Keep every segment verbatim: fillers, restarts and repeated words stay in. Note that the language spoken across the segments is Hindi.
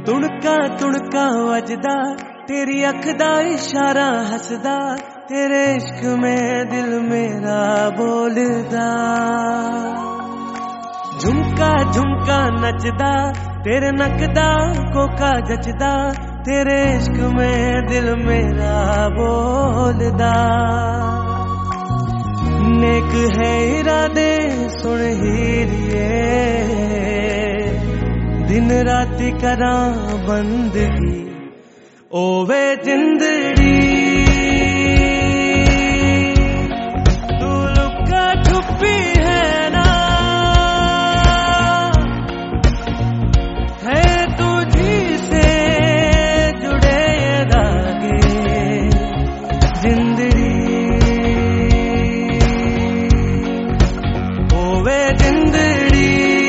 तुणका तुणका वजदा तेरी अख दा इशारा हसदा, तेरे इश्क में दिल मेरा बोलदा। झुमका झुमका नचदा तेरे नकदा कोका जचदा, तेरे इश्क में दिल मेरा बोलदा। नेक है इरादे सुन हीरिए, दिन राति करा बंदगी ओवे जिंदड़ी। तू लुका छुपी है ना, है तुझी से जुड़े ये धागे जिंदड़ी ओवे जिंदड़ी।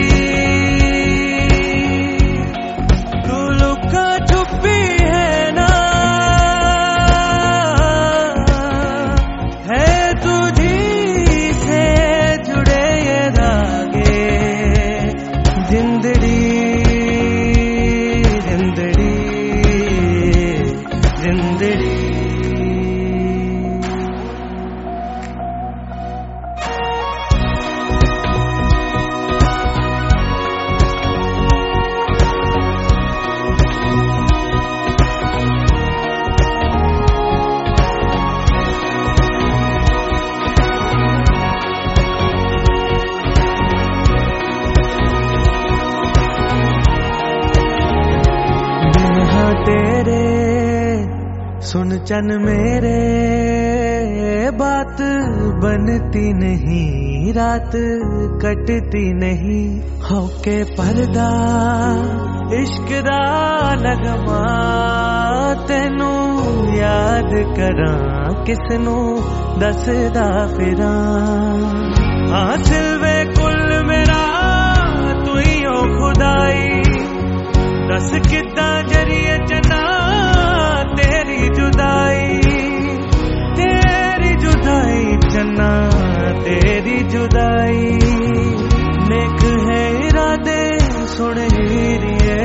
तेरे सुन चन मेरे, बात बनती नहीं रात कटती नहीं। होके पर्दा इश्क दा लगमा, तेनू याद करा किसनू दसदा फिरा। हासिल वे कुल मेरा तू ही हो खुदाई, दस किदा जरिए चना तेरी जुदाई। तेरी जुदाई चना तेरी जुदाई। नेक है इरादे सुन हीरिए,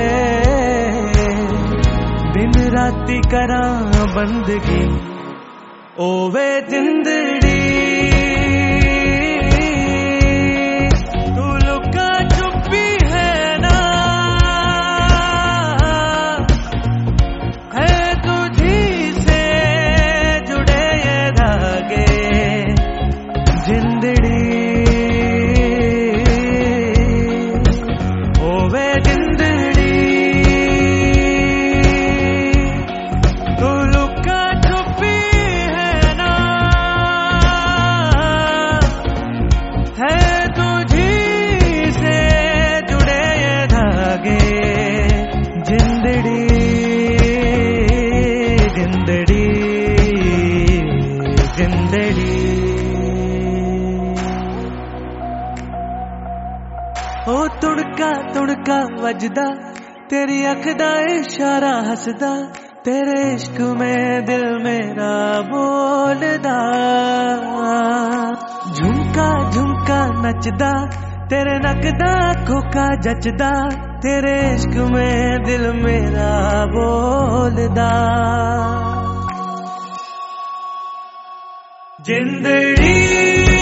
दिन राति करा बंदगी ओवे जिंदड़ी। ओ तुड़का तुड़का वजदा तेरी अख दा इशारा हसदा, तेरे इश्क में दिल मेरा बोलदा। झुमका झुमका नचदा तेरे नकदा खोका जचदा, तेरे इश्क में दिल मेरा बोलदा। जिंदड़ी